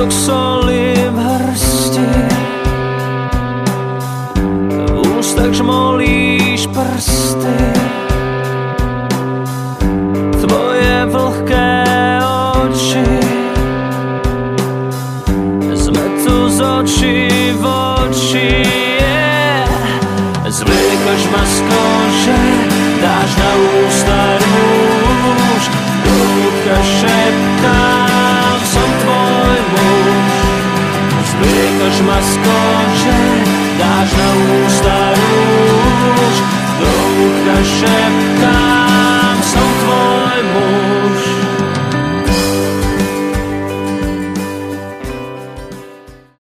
kúsok soli v hrsti, v ústach žmolíš prsty, tvoje vlhké oči, sme tu z očí v oči. Zvliekaš ma z kože, dáš na ústa rúž, do ľudka šepkám, som tvoj muž. Zvliekaš ma z kože, dáš na ústa rúž, do ľudka šepkám,